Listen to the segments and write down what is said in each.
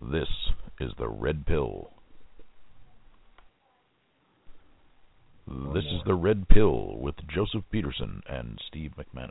This is the Red Pill. This is the Red Pill with Joseph Peterson and Steve McManus.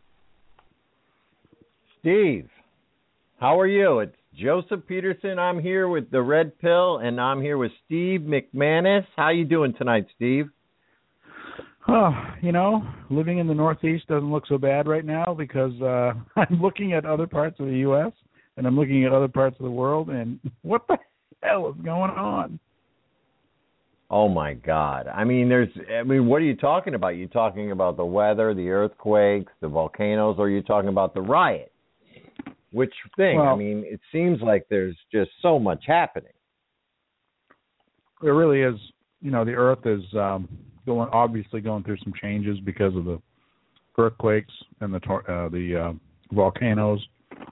Steve, how are you? It's Joseph Peterson. I'm here with the Red Pill, and I'm here with Steve McManus. How you doing tonight, Steve? Oh, living in the Northeast doesn't look so bad right now because I'm looking at other parts of the U.S. and I'm looking at other parts of the world, and what the hell is going on? Oh, my God. I mean, what are you talking about? You talking about the weather, the earthquakes, the volcanoes, or are you talking about the riot? Which thing? Well, it seems like there's just so much happening. There really is. The Earth is obviously going through some changes because of the earthquakes and the volcanoes.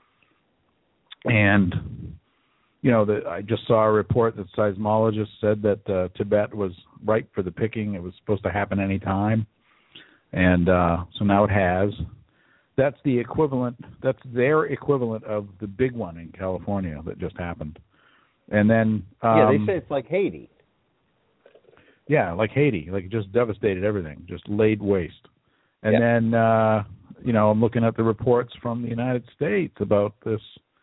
And, I just saw a report that seismologists said that Tibet was ripe for the picking. It was supposed to happen any time. And so now it has. That's their equivalent of the big one in California that just happened. And then... they say it's like Haiti. Yeah, like Haiti. Like it just devastated everything, just laid waste. And then, I'm looking at the reports from the United States about this.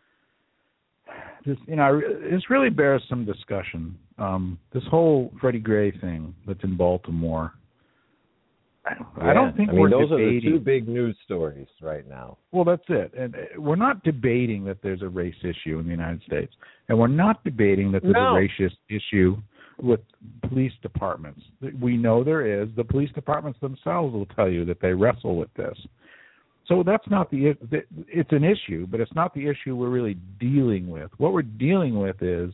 This really bears some discussion. This whole Freddie Gray thing that's in Baltimore. I don't think we're those debating. are the two big news stories right now. Well, that's it. And we're not debating that there's a race issue in the United States. And we're not debating that there's a racist issue with police departments. We know there is. The police departments themselves will tell you that they wrestle with this. So that's not it's an issue, but it's not the issue we're really dealing with. What we're dealing with is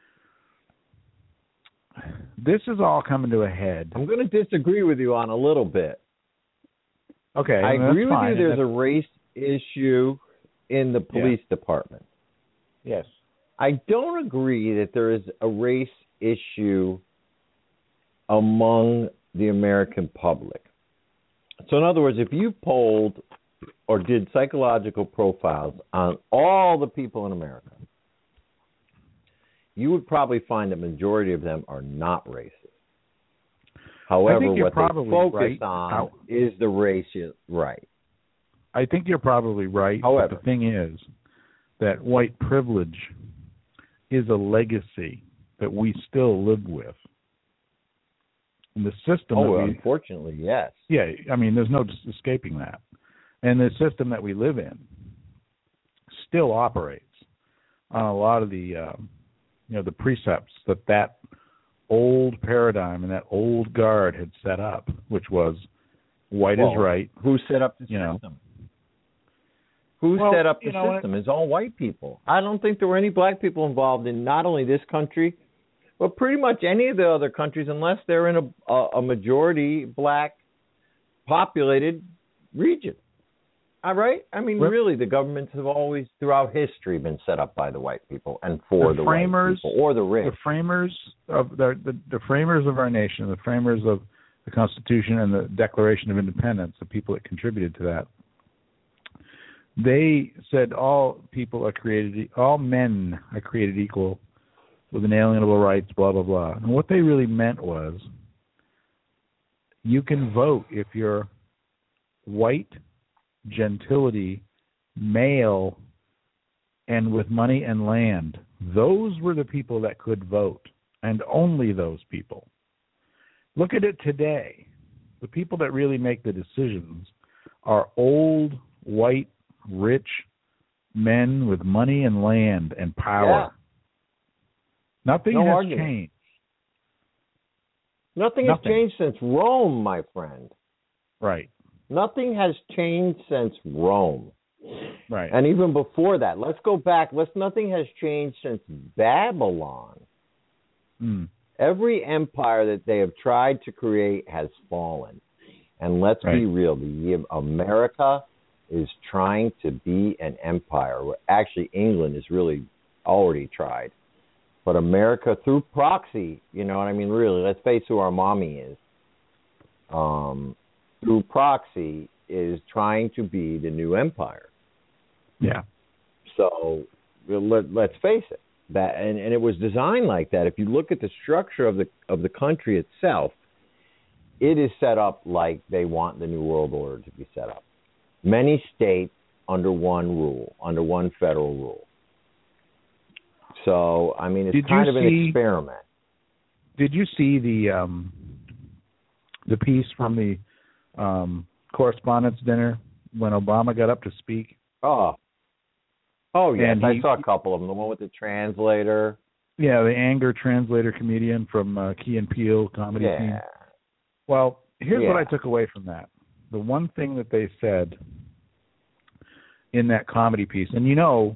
this is all coming to a head. I'm going to disagree with you on a little bit. Okay. I agree with you there's a race issue in the police department. Yes. I don't agree that there is a race issue among the American public. So in other words, if you polled or did psychological profiles on all the people in America, you would probably find the majority of them are not racist. However, what they focus on is the race right. I think you're probably right. However, but the thing is that white privilege is a legacy that we still live with. And the system unfortunately, yes. Yeah, there's no escaping that. And the system that we live in still operates on a lot of the the precepts that old paradigm and that old guard had set up, which was white is right. Who set up the system? Who set up the system? It's all white people. I don't think there were any black people involved in not only this country, but pretty much any of the other countries, unless they're in a majority black populated region. All right? Really, the governments have always, throughout history, been set up by the white people and for the white people or the rich. The framers of the framers of our nation, the framers of the Constitution and the Declaration of Independence, the people that contributed to that, they said all men are created equal with inalienable rights, blah, blah, blah. And what they really meant was you can vote if you're white, gentility, male, and with money and land. Those were the people that could vote, and only those people. Look at it today. The people that really make the decisions are old, white, rich men with money and land and power. Yeah. Nothing has changed. Nothing has changed since Rome, my friend. Right. Nothing has changed since Rome. Right. And even before that, let's go back. Nothing has changed since Babylon. Every empire that they have tried to create has fallen. And let's be real, America is trying to be an empire. Actually, England has really already tried. But America, through proxy, really, let's face who our mommy is. Through proxy, is trying to be the new empire. Yeah. So let's face it. that, and it was designed like that. If you look at the structure of the country itself, it is set up like they want the New World Order to be set up. Many states under one rule, under one federal rule. So, I mean, it's kind of an experiment. Did you see the piece from the Correspondents' Dinner when Obama got up to speak? Oh, yes, I saw a couple of them. The one with the translator. Yeah, the anger translator comedian from Key and Peele comedy team. Well, here's what I took away from that. The one thing that they said in that comedy piece, and you know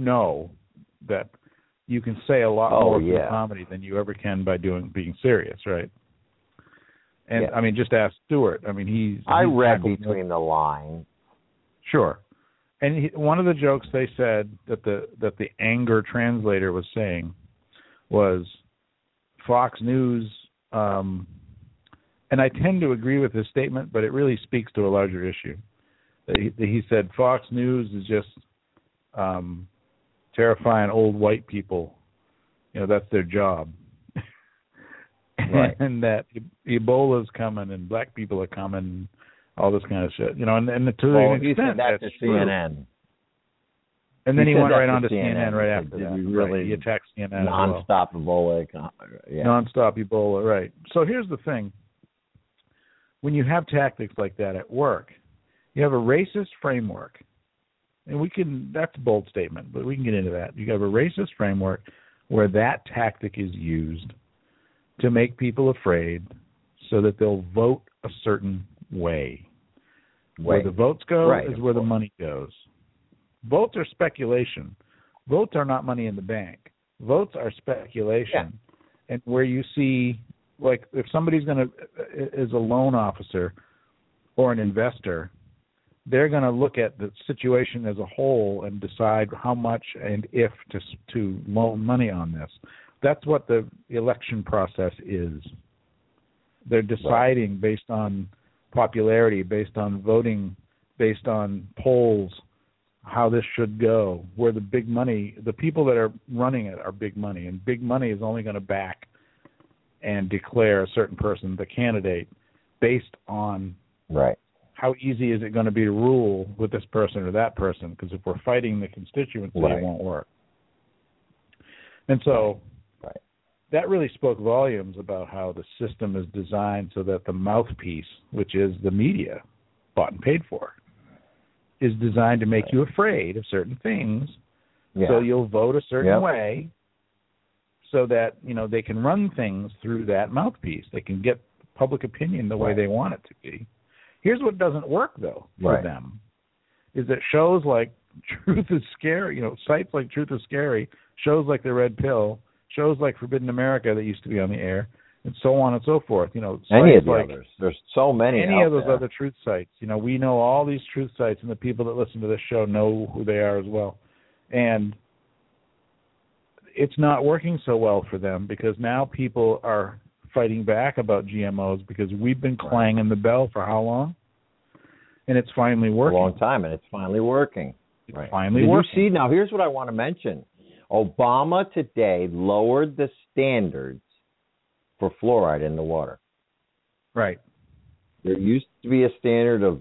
that you can say a lot more through comedy than you ever can by being serious, right? And I mean, just ask Stewart. I mean, I read between the lines. Sure. And one of the jokes they said that the anger translator was saying was Fox News, and I tend to agree with his statement, but it really speaks to a larger issue. He said Fox News is just terrifying old white people. You know, that's their job. Right. And that Ebola's coming and black people are coming, all this kind of shit. You know, and to an extent, he said that to CNN. And then he went right on to CNN right after that. Really he attacked CNN non-stop Ebola. Non-stop Ebola, right. So here's the thing. When you have tactics like that at work, you have a racist framework. And that's a bold statement, but we can get into that. You have a racist framework where that tactic is used to make people afraid so that they'll vote a certain way. Where the votes go is where the money goes. Votes are speculation. Votes are not money in the bank. Votes are speculation. Yeah. And where you see, like, if somebody's is a loan officer or an investor, they're going to look at the situation as a whole and decide how much and if to loan money on this. That's what the election process is. They're deciding based on popularity, based on voting, based on polls, how this should go, where the big money, the people that are running it are big money, and big money is only going to back and declare a certain person the candidate based on how easy is it going to be to rule with this person or that person, because if we're fighting the constituency, it won't work. And so that really spoke volumes about how the system is designed so that the mouthpiece, which is the media, bought and paid for, is designed to make you afraid of certain things, so you'll vote a certain way, so that they can run things through that mouthpiece. They can get public opinion the way they want it to be. Here's what doesn't work though for them: is that shows like Truth is Scary, sites like Truth is Scary, shows like The Red Pill, shows like Forbidden America that used to be on the air, and so on and so forth. Any of the others. There's so many. Any of those other truth sites. We know all these truth sites, and the people that listen to this show know who they are as well. And it's not working so well for them because now people are fighting back about GMOs because we've been clanging the bell for how long? And it's finally working. A long time, and it's finally working. It's finally working. Did you see? Now, here's what I want to mention. Obama today lowered the standards for fluoride in the water. Right. There used to be a standard of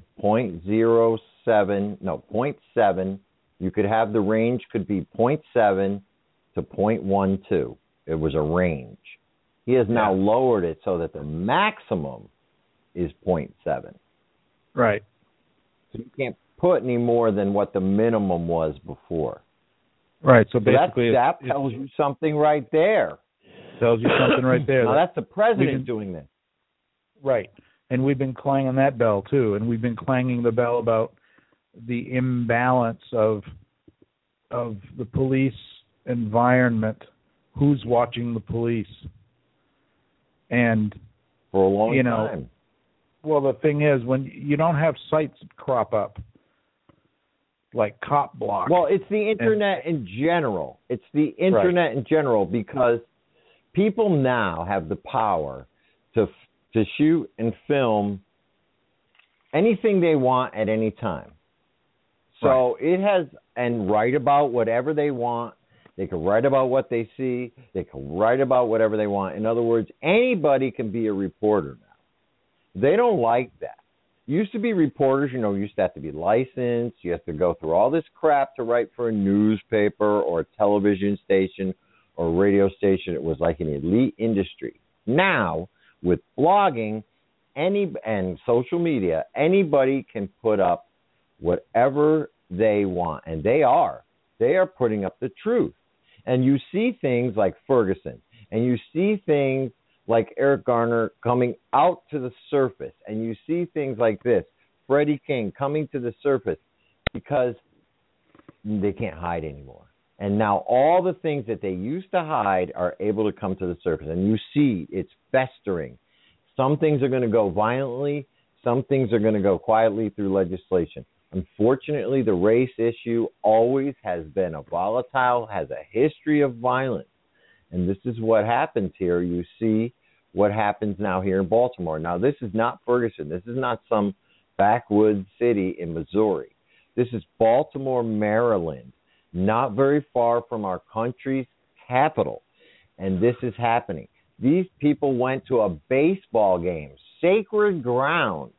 0.7. You could have the range could be 0.7 to 0.12. It was a range. He has now lowered it so that the maximum is 0.7. Right. So you can't put any more than what the minimum was before. Right. So basically, that tells you something right there. Tells you something right there. Now that's the president doing this. Right. And we've been clanging that bell too, and we've been clanging the bell about the imbalance of the police environment. Who's watching the police? And for a long time. Well, the thing is, when you don't have sites crop up like Cop Block. Well, it's the internet in general. It's the internet in general, because people now have the power to shoot and film anything they want at any time. So it has, and write about whatever they want. They can write about what they see. They can write about whatever they want. In other words, anybody can be a reporter now. They don't like that. Used to be reporters, you used to have to be licensed. You have to go through all this crap to write for a newspaper or a television station or a radio station. It was like an elite industry. Now, with blogging and social media, anybody can put up whatever they want, and they are putting up the truth. And you see things like Ferguson, and you see things like Eric Garner coming out to the surface, and you see things like this, Freddie King coming to the surface, because they can't hide anymore. And now all the things that they used to hide are able to come to the surface, and you see it's festering. Some things are going to go violently, some things are going to go quietly through legislation. Unfortunately, the race issue always has been has a history of violence. And this is what happens here. You see what happens now here in Baltimore. Now, this is not Ferguson. This is not some backwoods city in Missouri. This is Baltimore, Maryland, not very far from our country's capital. And this is happening. These people went to a baseball game, sacred ground,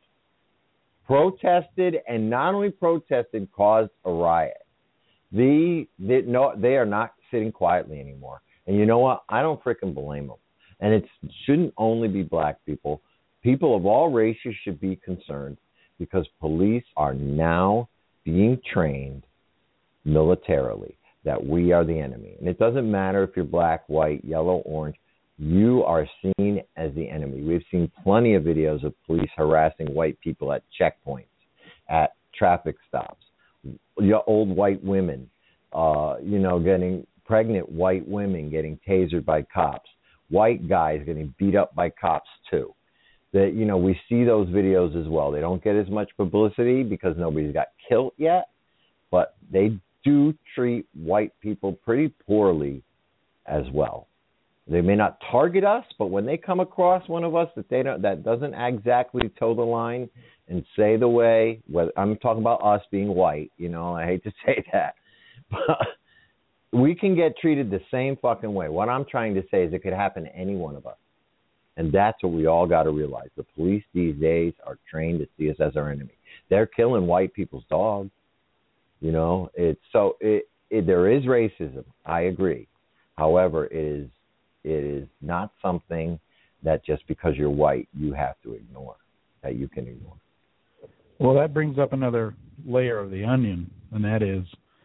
protested, and not only protested, caused a riot. They are not sitting quietly anymore. And you know what? I don't freaking blame them. And it shouldn't only be black people. People of all races should be concerned because police are now being trained militarily that we are the enemy. And it doesn't matter if you're black, white, yellow, orange. You are seen as the enemy. We've seen plenty of videos of police harassing white people at checkpoints, at traffic stops, old white women, getting pregnant white women getting tasered by cops, white guys getting beat up by cops too. That we see those videos as well. They don't get as much publicity because nobody's got killed yet, but they do treat white people pretty poorly as well. They may not target us, but when they come across one of us that doesn't exactly toe the line and say the way, I'm talking about us being white, I hate to say that, but we can get treated the same fucking way. What I'm trying to say is it could happen to any one of us. And that's what we all got to realize. The police these days are trained to see us as our enemy. They're killing white people's dogs. There is racism. I agree. However, it is not something that just because you're white you have to ignore, that you can ignore. Well, that brings up another layer of the onion, and that is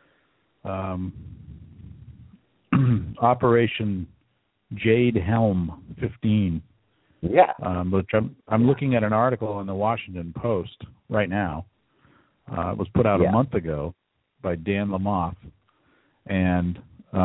Operation Jade Helm 15. Yeah. Which I'm looking at an article in the Washington Post right now. It was put out a month ago by Dan Lamothe. And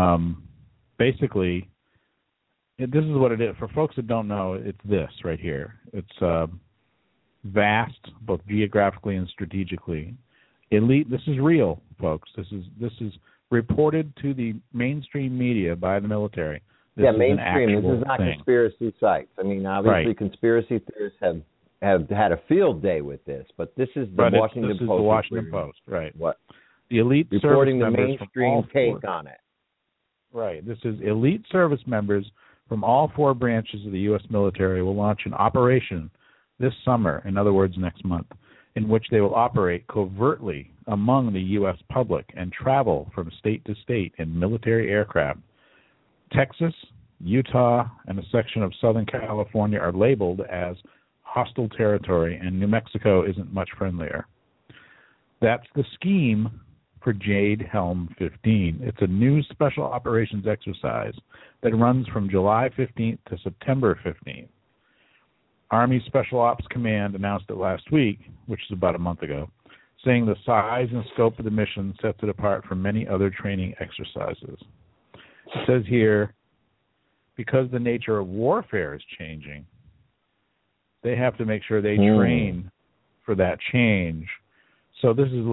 basically, this is what it is. For folks that don't know, it's this right here. It's vast, both geographically and strategically. Elite. This is real, folks. This is reported to the mainstream media by the military. This is mainstream. This is not conspiracy sites. I mean, obviously, conspiracy theorists have had a field day with this, but this is the Washington Post. This is the Washington Post, right? What? The elite reporting service the mainstream take on it. Right. This is elite service members from all four branches of the U.S. military will launch an operation this summer, in other words, next month, in which they will operate covertly among the U.S. public and travel from state to state in military aircraft. Texas, Utah, and a section of Southern California are labeled as hostile territory, and New Mexico isn't much friendlier. That's the scheme for Jade Helm 15. It's a new special operations exercise that runs from July 15th to September 15th. Army Special Ops Command announced it last week, which is about a month ago, saying the size and scope of the mission sets it apart from many other training exercises. It says here, because the nature of warfare is changing, they have to make sure they train for that change. So this is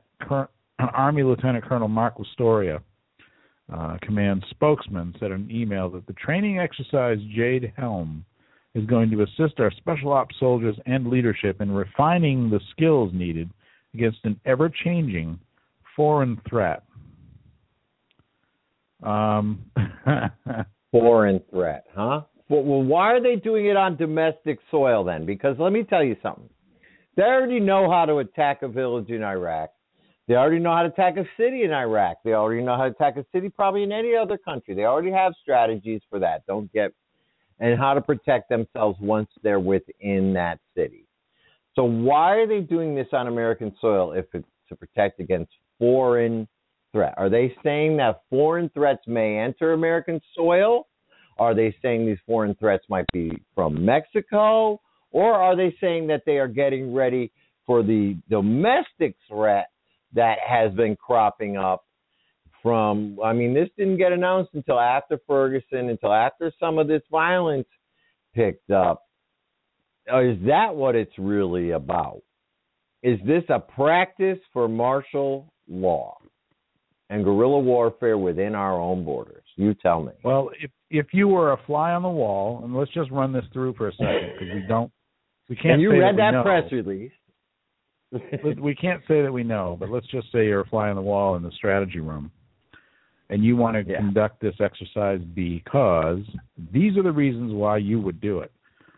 Army Lieutenant Colonel Mark Lastoria, command spokesman, said in an email that the training exercise Jade Helm is going to assist our special ops soldiers and leadership in refining the skills needed against an ever-changing foreign threat. Foreign threat, huh? Well, why are they doing it on domestic soil then? Because let me tell you something. They already know how to attack a village in Iraq. They already know how to attack a city in Iraq. They already know how to attack a city probably in any other country. They already have strategies for that. And how to protect themselves once they're within that city. So why are they doing this on American soil if it's to protect against foreign threat? Are they saying that foreign threats may enter American soil? Are they saying these foreign threats might be from Mexico? Or are they saying that they are getting ready for the domestic threat that has been cropping up from, this didn't get announced until after Ferguson, until after some of this violence picked up. Is that what it's really about? Is this a practice for martial law and guerrilla warfare within our own borders? You tell me. Well, if you were a fly on the wall, and let's just run this through for a second, because we can't. And you read that press release. We can't say that we know, but let's just say you're a fly on the wall in the strategy room, and you want to conduct this exercise because these are the reasons why you would do it.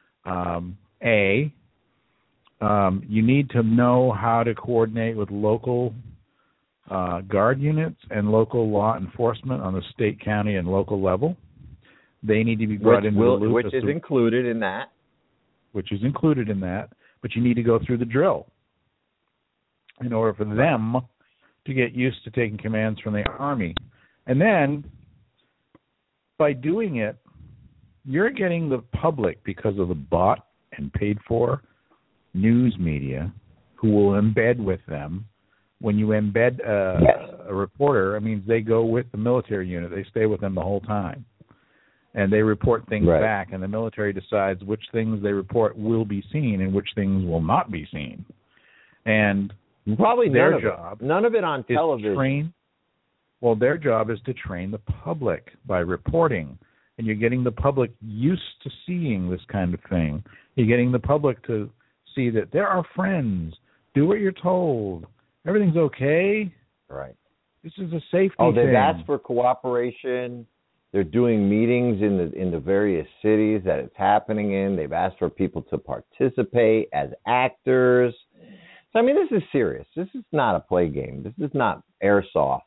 You need to know how to coordinate with local guard units and local law enforcement on the state, county, and local level. They need to be brought into the loop. Which is included in that. Which is included in that, but you need to go through the drill in order for them to get used to taking commands from the Army. And then, by doing it, you're getting the public, because of the bought and paid for news media, who will embed with them. When you embed a reporter, it means they go with the military unit. They stay with them the whole time. And they report things back, and the military decides which things they report will be seen and which things will not be seen. And probably their job, none of it on television. Their job is to train the public by reporting. And you're getting the public used to seeing this kind of thing. You're getting the public to see that there are friends. Do what you're told. Everything's okay. Right. This is a safety thing. They've thing. asked for cooperation. They're doing meetings in the various cities that it's happening in. They've asked for people to participate as actors. So, this is serious. This is not a play game. This is not airsoft.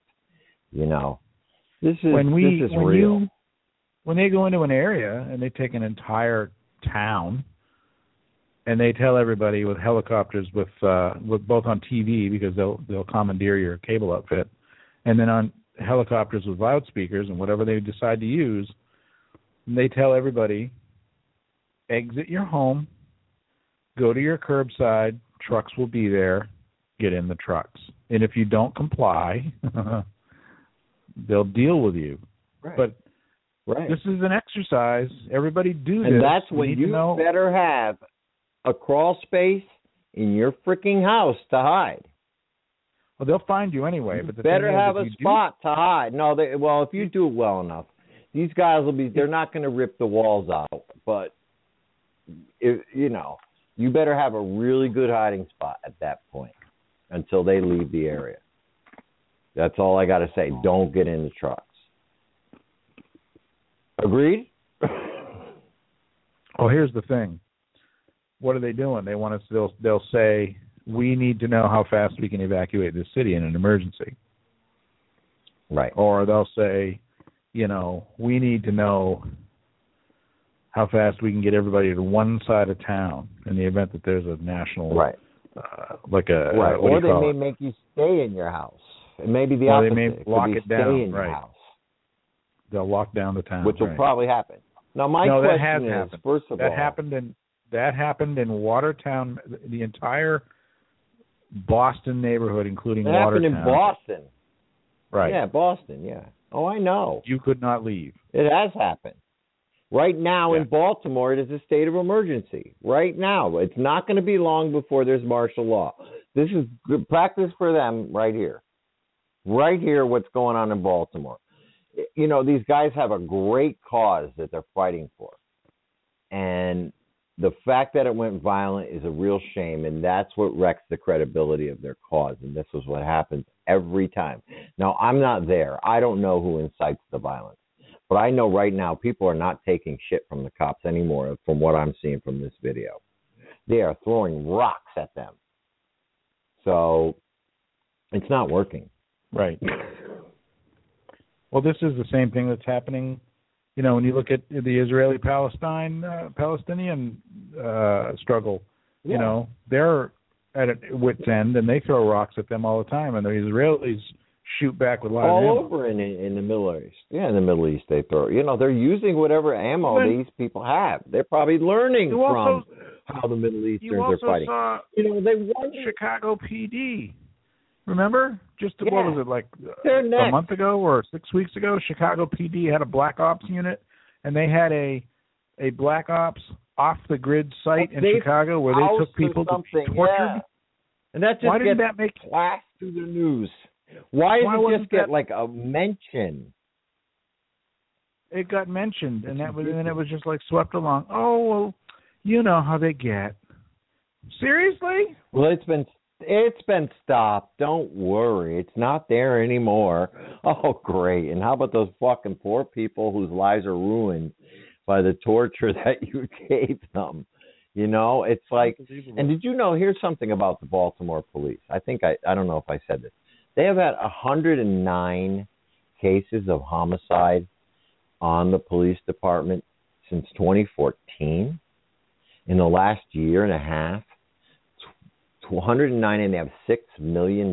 This is real. When they go into an area and they take an entire town and they tell everybody with helicopters, with both on TV, because they'll commandeer your cable outfit, and then on helicopters with loudspeakers and whatever they decide to use, and they tell everybody, exit your home, go to your curbside, trucks will be there, get in the trucks. And if you don't comply, they'll deal with you. Right. But this is an exercise. Everybody do this. And that's when you better have a crawl space in your freaking house to hide. Well, they'll find you anyway. But the better thing have is, a spot to hide. No, if you do it well enough, these guys they're not going to rip the walls out. But, you better have a really good hiding spot at that point until they leave the area. That's all I got to say. Don't get in the trucks. Agreed? Well, here's the thing. What are they doing? They want us. They'll say, we need to know how fast we can evacuate this city in an emergency. Right. Or they'll say, we need to know how fast we can get everybody to one side of town in the event that there's a national, or they may make you stay in your house. It may be the opposite. They may lock it down. Stay in your house. They'll lock down the town, which will probably happen. Now, my question is, happened. First of all, that happened in Watertown, the entire Boston neighborhood, including Watertown. It happened in Boston. Right. Yeah, Boston, yeah. Oh, I know. You could not leave. It has happened. Right now in Baltimore, it is a state of emergency. Right now. It's not going to be long before there's martial law. This is good practice for them right here. Right here, what's going on in Baltimore. These guys have a great cause that they're fighting for. And the fact that it went violent is a real shame, and that's what wrecks the credibility of their cause. And this is what happens every time. Now, I'm not there. I don't know who incites the violence. But I know right now people are not taking shit from the cops anymore from what I'm seeing from this video. They are throwing rocks at them. So it's not working. Right. Well, this is the same thing that's happening. You know, when you look at the Israeli-Palestinian struggle, you know, they're at a wit's end, and they throw rocks at them all the time, and the Israelis shoot back with live ammo. All over in the Middle East. Yeah, in the Middle East they throw. You know, they're using whatever ammo these people have. They're probably learning from how the Middle Easterns are fighting. Saw, you know, they won Chicago PD. Remember? What was it, like a month ago or 6 weeks ago? Chicago PD had a Black Ops unit, and they had a Black Ops off-the-grid site in Chicago where they took people to be tortured. Yeah. And that just gets flashed through the news. Why does it just get like a mention? It got mentioned, and then it was just like swept along. Oh, well, you know how they get. Seriously? Well, it's been stopped. Don't worry. It's not there anymore. Oh, great. And how about those fucking poor people whose lives are ruined by the torture that you gave them? You know, it's like, and did you know, here's something about the Baltimore police. I think, I don't know if I said this. They have had 109 cases of homicide on the police department since 2014. In the last year and a half, 109, and they have $6 million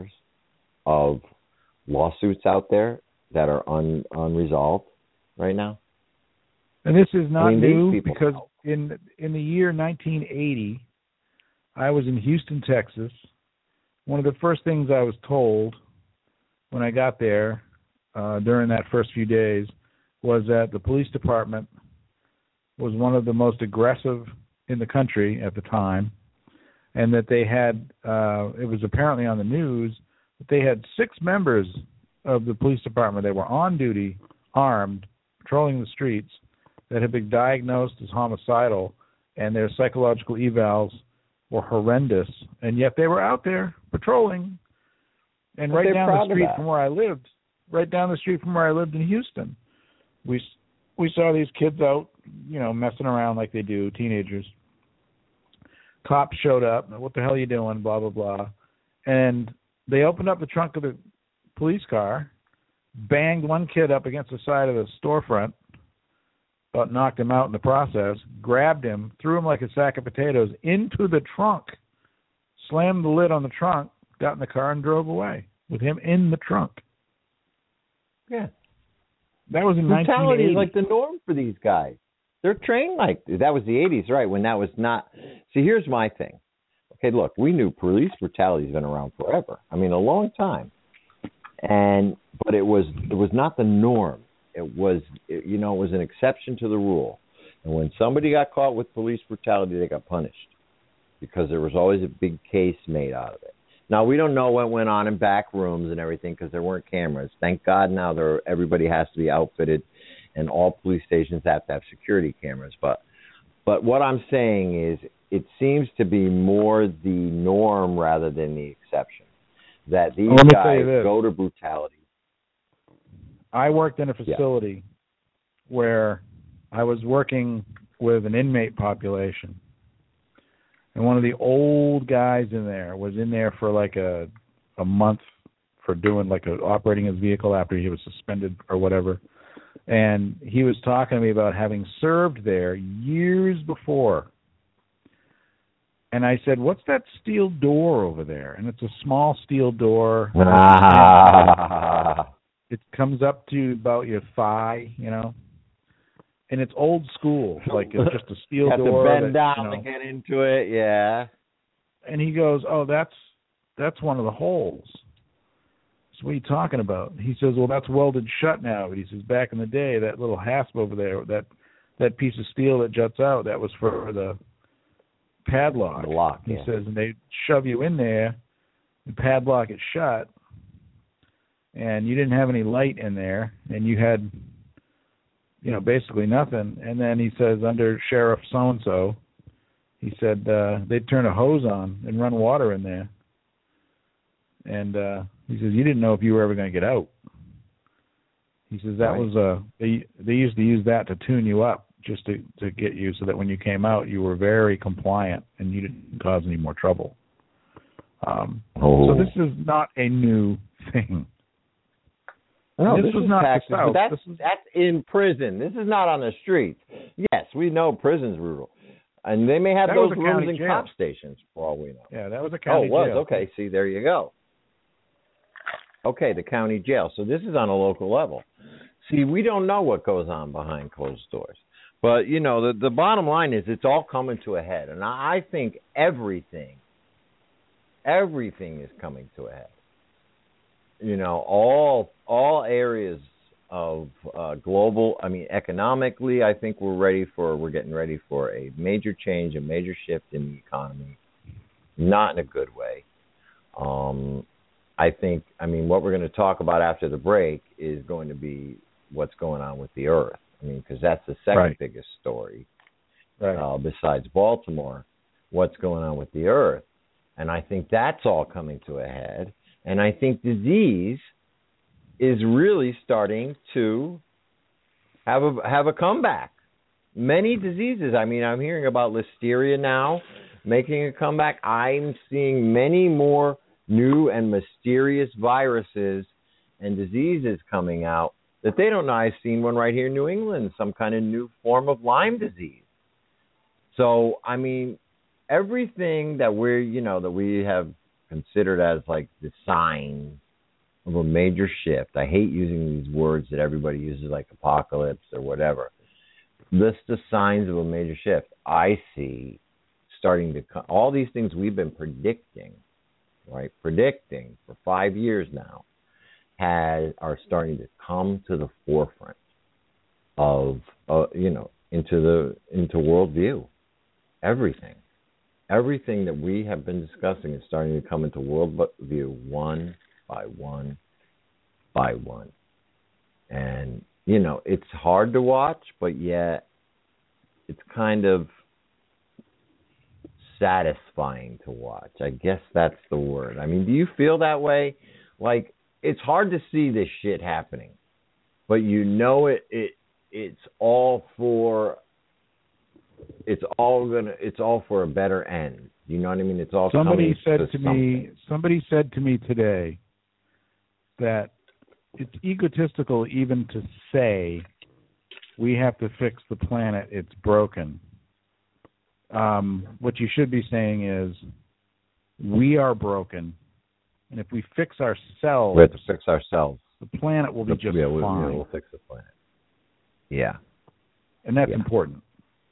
of lawsuits out there that are unresolved right now. And this is not new, because in the year 1980, I was in Houston, Texas. One of the first things I was told when I got there during that first few days was that the police department was one of the most aggressive in the country at the time, and that they had, it was apparently on the news, that they had 6 members of the police department that were on duty, armed, patrolling the streets, that had been diagnosed as homicidal, and their psychological evals were horrendous, and yet they were out there patrolling. And right down the street from where I lived, in Houston, we saw these kids out, you know, messing around like they do, teenagers. Cops showed up. What the hell are you doing? Blah, blah, blah. And they opened up the trunk of the police car, banged one kid up against the side of the storefront, about knocked him out in the process, grabbed him, threw him like a sack of potatoes into the trunk, slammed the lid on the trunk, got in the car, and drove away with him in the trunk. Yeah. That was in 1980. Brutality is like the norm for these guys. They're trained like that. Was the 80s, right, when that was not. See, here's my thing. Okay, look, we knew police brutality has been around forever. I mean, a long time. But it was not the norm. It was an exception to the rule. And when somebody got caught with police brutality, they got punished because there was always a big case made out of it. Now, we don't know what went on in back rooms and everything because there weren't cameras. Thank God now everybody has to be outfitted, and all police stations have to have security cameras. But what I'm saying is it seems to be more the norm rather than the exception, that these guys go to brutality. I worked in a facility where I was working with an inmate population, and one of the old guys in there was in there for like a month for doing operating his vehicle after he was suspended or whatever. And he was talking to me about having served there years before. And I said, "What's that steel door over there?" And it's a small steel door. It comes up to about your thigh, you know. And it's old school, like it's just a steel door. You have to bend down to get into it, yeah. And he goes, "Oh, that's one of the holes." So what are you talking about? He says, "Well, that's welded shut now." But he says, back in the day, that little hasp over there, that piece of steel that juts out, that was for the padlock. The lock, he says, and they shove you in there and padlock it shut, and you didn't have any light in there, and you had, basically nothing. And then he says, under Sheriff so-and-so, He said they'd turn a hose on and run water in there. And he says, you didn't know if you were ever going to get out. He says that was they used to use that to tune you up just to get you so that when you came out you were very compliant and you didn't cause any more trouble. So this is not a new thing. No, this was not Texas, the South. but that's in prison. This is not on the streets. Yes, we know prison's brutal. And they may have those rooms in cop stations, for all we know. Yeah, that was a county jail. Oh, it was? Okay, see, there you go. Okay, the county jail. So this is on a local level. See, we don't know what goes on behind closed doors. But, you know, the bottom line is it's all coming to a head. And I think everything is coming to a head. You know, all areas of economically, I think we're getting ready for a major change, a major shift in the economy, not in a good way. I think, what we're going to talk about after the break is going to be what's going on with the earth. Because that's the second biggest story, besides Baltimore, what's going on with the earth. And I think that's all coming to a head. And I think disease is really starting to have a comeback. Many diseases. I'm hearing about listeria now making a comeback. I'm seeing many more new and mysterious viruses and diseases coming out that they don't know. I've seen one right here in New England, some kind of new form of Lyme disease. So, everything that that we have considered as like the sign of a major shift. I hate using these words that everybody uses like apocalypse or whatever. List the signs of a major shift. I see starting to come. All these things we've been predicting for 5 years now, are starting to come to the forefront of into worldview. Everything that we have been discussing is starting to come into worldview one by one by one. And it's hard to watch, but yet it's kind of satisfying to watch. I guess that's the word. Do you feel that way? Like, it's hard to see this shit happening, but it's all for a better end. You know what I mean? It's all somebody coming said to me. Somebody said to me today that it's egotistical even to say we have to fix the planet. It's broken. What you should be saying is we are broken. And if we fix ourselves, we have to fix ourselves. The planet will be just fine. We'll fix the planet. Yeah, and that's important.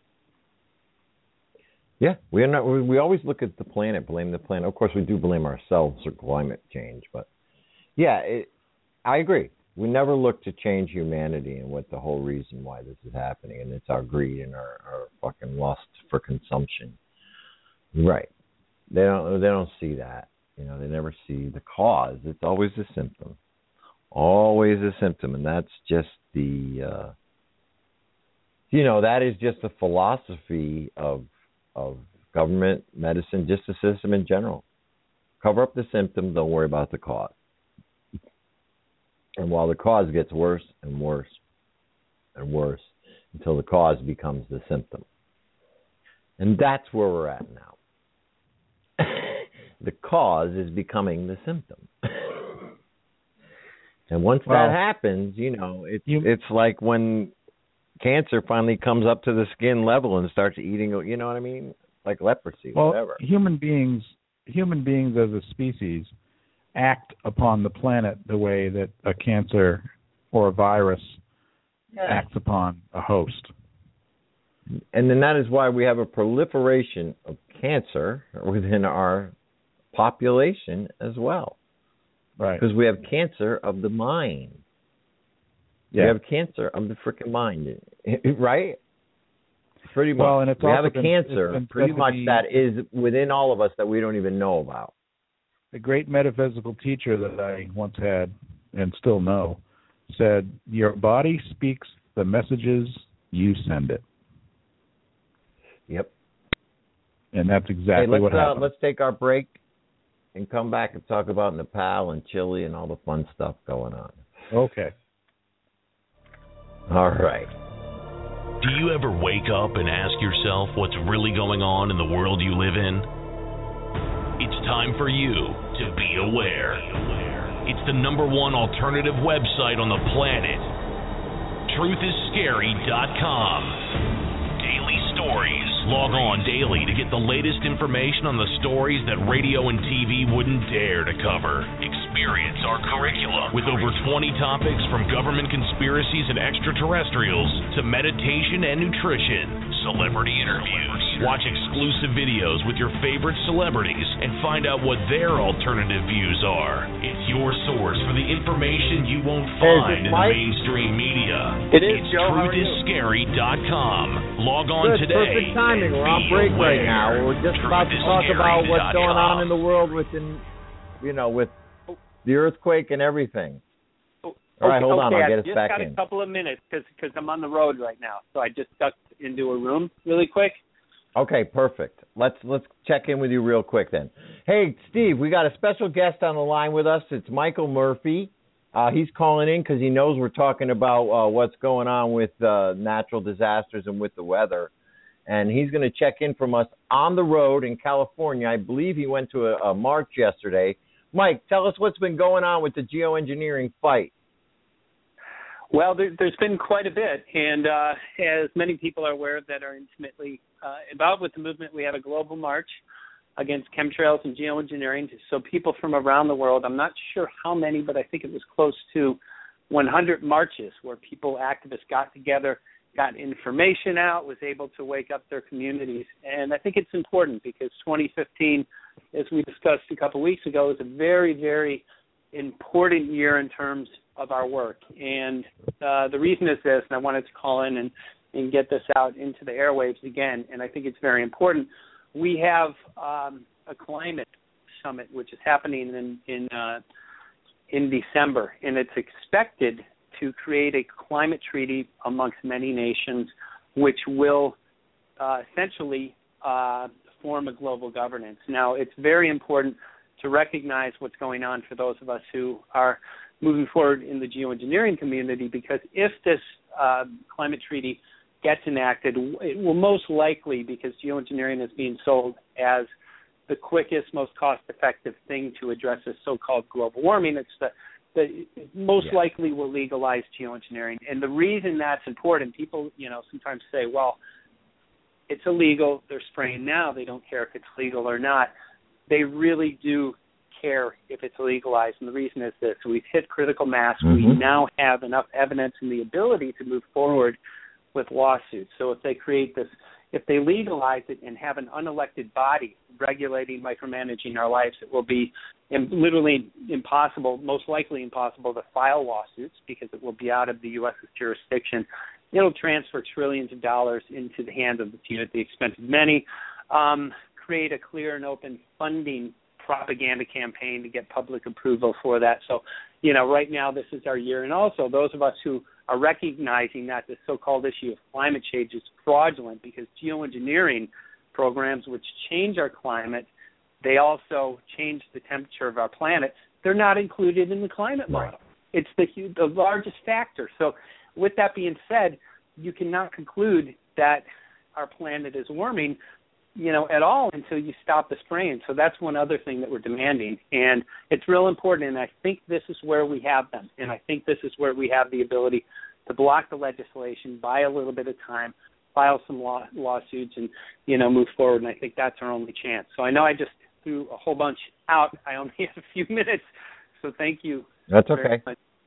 Yeah, we are not. We always look at the planet, blame the planet. Of course, we do blame ourselves for climate change, but I agree. We never look to change humanity and what the whole reason why this is happening, and it's our greed and our fucking lust for consumption. Right? They don't see that. They never see the cause. It's always a symptom. Always a symptom. And that's just that is just the philosophy of government, medicine, just the system in general. Cover up the symptom, don't worry about the cause. And while the cause gets worse and worse and worse until the cause becomes the symptom. And that's where we're at now. The cause is becoming the symptom. And once that happens, it's like when cancer finally comes up to the skin level and starts eating, you know what I mean? Like leprosy, whatever. Human beings as a species act upon the planet the way that a cancer or a virus acts upon a host. And then that is why we have a proliferation of cancer within our population as well. Right. Because we have cancer of the mind. Yeah. We have cancer of the freaking mind. Right? Pretty much. Well, and it's we have a been, cancer pretty much that is within all of us that we don't even know about. The great metaphysical teacher that I once had and still know said, your body speaks the messages you send it. Yep. And that's exactly what happened. Let's take our break and come back and talk about Nepal and Chile and all the fun stuff going on. Okay. All right. Do you ever wake up and ask yourself what's really going on in the world you live in? It's time for you to be aware. It's the #1 alternative website on the planet. TruthIsScary.com. Daily stories. Log on daily to get the latest information on the stories that radio and TV wouldn't dare to cover. Experience our curriculum with over 20 topics from government conspiracies and extraterrestrials to meditation and nutrition. Celebrity interviews. Watch exclusive videos with your favorite celebrities and find out what their alternative views are. It's your source for the information you won't find in the mainstream media. It's TruthIsScary.com. Log on today. Perfect timing. We're on break right now. We're just about to talk about what's going on in the world with the earthquake and everything. All right, hold on. I'll get us back in. I just got a couple of minutes because I'm on the road right now. So I just ducked into a room really quick. Okay, perfect. Let's check in with you real quick then. Hey, Steve, we got a special guest on the line with us. It's Michael Murphy. He's calling in because he knows we're talking about what's going on with natural disasters and with the weather. And he's going to check in from us on the road in California. I believe he went to a march yesterday. Mike, tell us what's been going on with the geoengineering fight. Well, there's been quite a bit, and as many people are aware that are intimately involved with the movement, we had a global march against chemtrails and geoengineering. So people from around the world, I'm not sure how many, but I think it was close to 100 marches where activists got together, got information out, was able to wake up their communities. And I think it's important because 2015, as we discussed a couple of weeks ago, is a very, very important year in terms of our work. And the reason is this, and I wanted to call in and get this out into the airwaves again, and I think it's very important. We have a climate summit, which is happening in December, and it's expected to create a climate treaty amongst many nations, which will essentially form a global governance. Now, it's very important to recognize what's going on for those of us who are moving forward in the geoengineering community, because if this climate treaty gets enacted, it will most likely, because geoengineering is being sold as the quickest, most cost-effective thing to address this so-called global warming, it's most likely will legalize geoengineering. And the reason that's important, people, sometimes say, well, it's illegal, they're spraying now, they don't care if it's legal or not. They really do care if it's legalized, and the reason is this. We've hit critical mass. Mm-hmm. We now have enough evidence and the ability to move forward with lawsuits. So if they create this, if they legalize it and have an unelected body regulating, micromanaging our lives, it will be literally impossible, most likely impossible, to file lawsuits because it will be out of the U.S.'s jurisdiction. It'll transfer trillions of dollars into the hands of the few at the expense of many, create a clear and open funding propaganda campaign to get public approval for that. So, right now this is our year. And also those of us who are recognizing that the so-called issue of climate change is fraudulent because geoengineering programs which change our climate, they also change the temperature of our planet. They're not included in the climate model. It's the largest factor. So with that being said, you cannot conclude that our planet is warming at all until you stop the spraying. So that's one other thing that we're demanding. And it's real important, and I think this is where we have them. And I think this is where we have the ability to block the legislation, buy a little bit of time, file some lawsuits, and, move forward. And I think that's our only chance. So I know I just threw a whole bunch out. I only have a few minutes. So thank you. That's okay.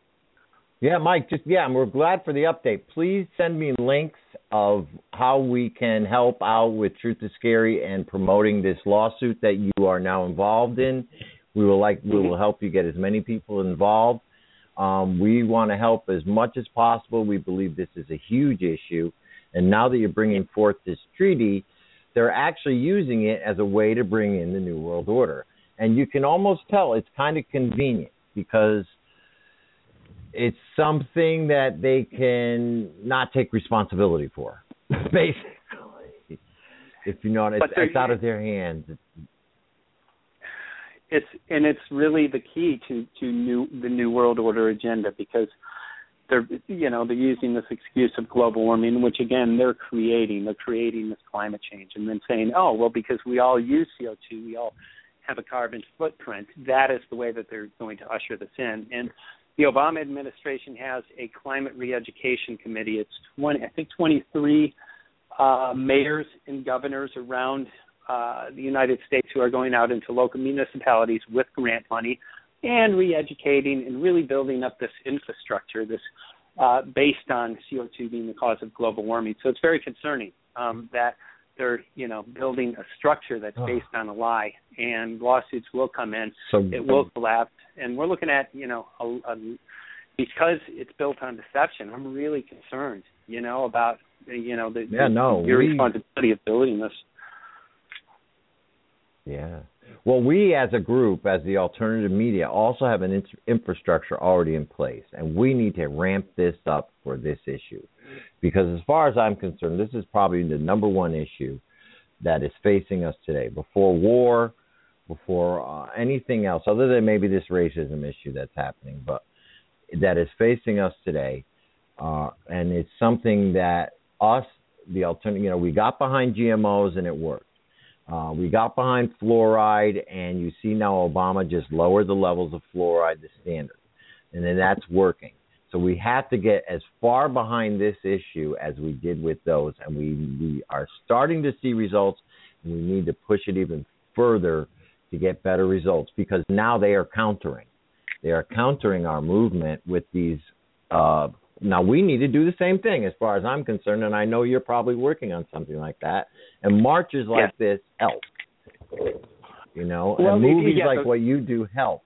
Yeah, Mike, we're glad for the update. Please send me links of how we can help out with Truth is Scary and promoting this lawsuit that you are now involved in. We will help you get as many people involved. We want to help as much as possible. We believe this is a huge issue. And now that you're bringing forth this treaty, they're actually using it as a way to bring in the New World Order. And you can almost tell it's kind of convenient because it's something that they can not take responsibility for, basically. If you know, it's out of their hands. It's really the key to the New World Order agenda, because they're using this excuse of global warming, which again they're creating this climate change, and then saying, oh well, because we all use CO2, we all have a carbon footprint. That is the way that they're going to usher this in. And the Obama administration has a climate re-education committee. It's 23 mayors and governors around the United States who are going out into local municipalities with grant money and re-educating and really building up this infrastructure, this based on CO2 being the cause of global warming. So it's very concerning that they're building a structure that's based on a lie, and lawsuits will come in. It will collapse, and we're looking at because it's built on deception. I'm really concerned, about the responsibility of building this. Yeah. Well, we as a group, as the alternative media, also have an infrastructure already in place, and we need to ramp this up for this issue. Because as far as I'm concerned, this is probably the number one issue that is facing us today. Before war, before anything else, other than maybe this racism issue that's happening, but that is facing us today. And it's something that us, the alternative, we got behind GMOs and it worked. We got behind fluoride, and you see now Obama just lowered the levels of fluoride, the standard, and then that's working. So we have to get as far behind this issue as we did with those, and we are starting to see results, and we need to push it even further to get better results, because now they are countering. They are countering our movement with these. Now we need to do the same thing as far as I'm concerned, and I know you're probably working on something like that. And marches like this help, and movies like what you do help.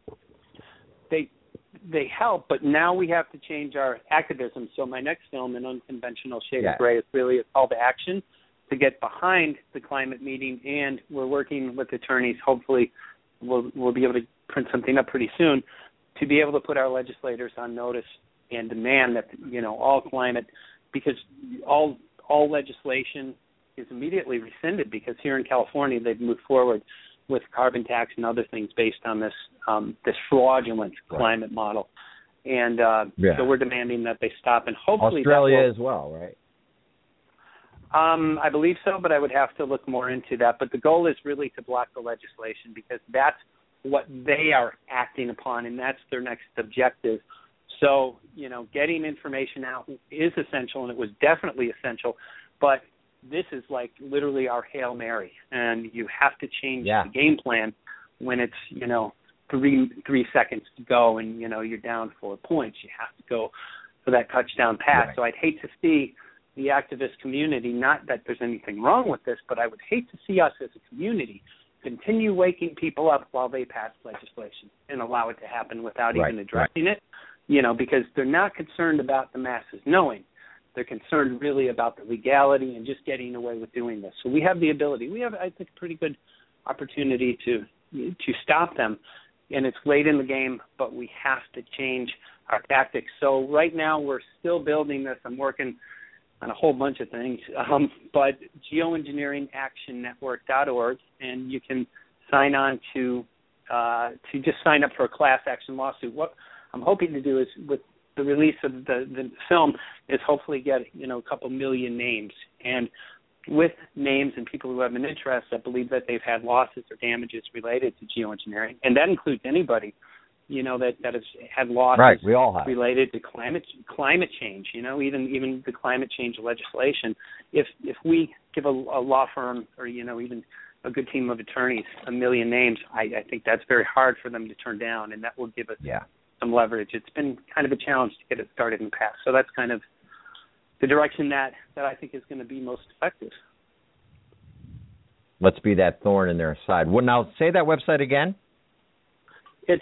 They help, but now we have to change our activism. So my next film, An Unconventional Shade of Gray, is really a call to action to get behind the climate meeting, and we're working with attorneys. Hopefully, we'll be able to print something up pretty soon to be able to put our legislators on notice and demand that all climate, because all legislation is immediately rescinded, because here in California they've moved forward with carbon tax and other things based on this fraudulent climate model, and so we're demanding that they stop, and hopefully Australia as well, right? I believe so, but I would have to look more into that. But the goal is really to block the legislation, because that's what they are acting upon, and that's their next objective. So, getting information out is essential, and it was definitely essential, but this is like literally our Hail Mary, and you have to change the game plan when it's, 3 seconds to go and, you're down 4 points. You have to go for that touchdown pass. Right. So I'd hate to see the activist community, not that there's anything wrong with this, but I would hate to see us as a community continue waking people up while they pass legislation and allow it to happen without even addressing it, because they're not concerned about the masses knowing. They're concerned really about the legality and just getting away with doing this. So we have the ability. We have, I think, a pretty good opportunity to stop them. And it's late in the game, but we have to change our tactics. So right now we're still building this. I'm working on a whole bunch of things, but geoengineeringactionnetwork.org, and you can sign on to just sign up for a class action lawsuit. What I'm hoping to do is, with the release of the film, is hopefully get a couple million names, and with names and people who have an interest that believe that they've had losses or damages related to geoengineering, and that includes anybody that has had losses we all have. related to climate change. Even the climate change legislation. If we give a law firm or even a good team of attorneys a million names, I think that's very hard for them to turn down, and that will give us some leverage. It's been kind of a challenge to get it started in the past. So that's kind of the direction that I think is going to be most effective. Let's be that thorn in their side. Well, now say that website again. It's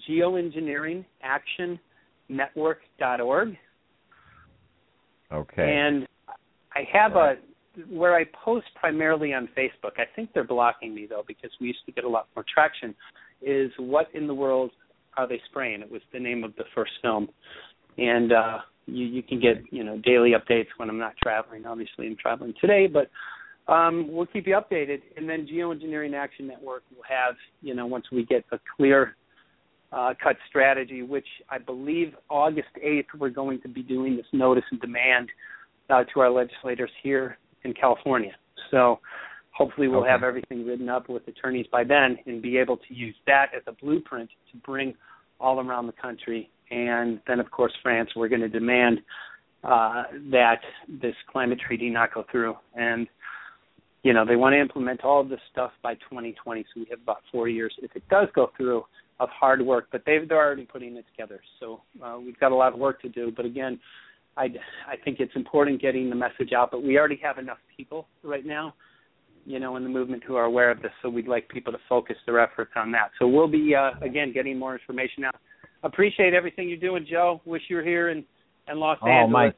geoengineeringactionnetwork.org. Okay. And I have where I post primarily on Facebook. I think they're blocking me, though, because we used to get a lot more traction, is What in the World Are They Spraying? It was the name of the first film. And you can get, daily updates when I'm not traveling. Obviously, I'm traveling today, but We'll keep you updated. And then Geoengineering Action Network will have, once we get a clear cut strategy, which I believe August 8th we're going to be doing this notice and demand to our legislators here in California. So hopefully we'll have everything written up with attorneys by then and be able to use that as a blueprint to bring all around the country. And then, of course, France, we're going to demand that this climate treaty not go through. And, they want to implement all of this stuff by 2020, so we have about 4 years, if it does go through, of hard work. But they're already putting it together. So we've got a lot of work to do. But, again, I think it's important getting the message out. But we already have enough people right now, in the movement who are aware of this, so we'd like people to focus their efforts on that. So we'll be, again, getting more information out. Appreciate everything you're doing, Joe. Wish you were here in Los Angeles. Mike.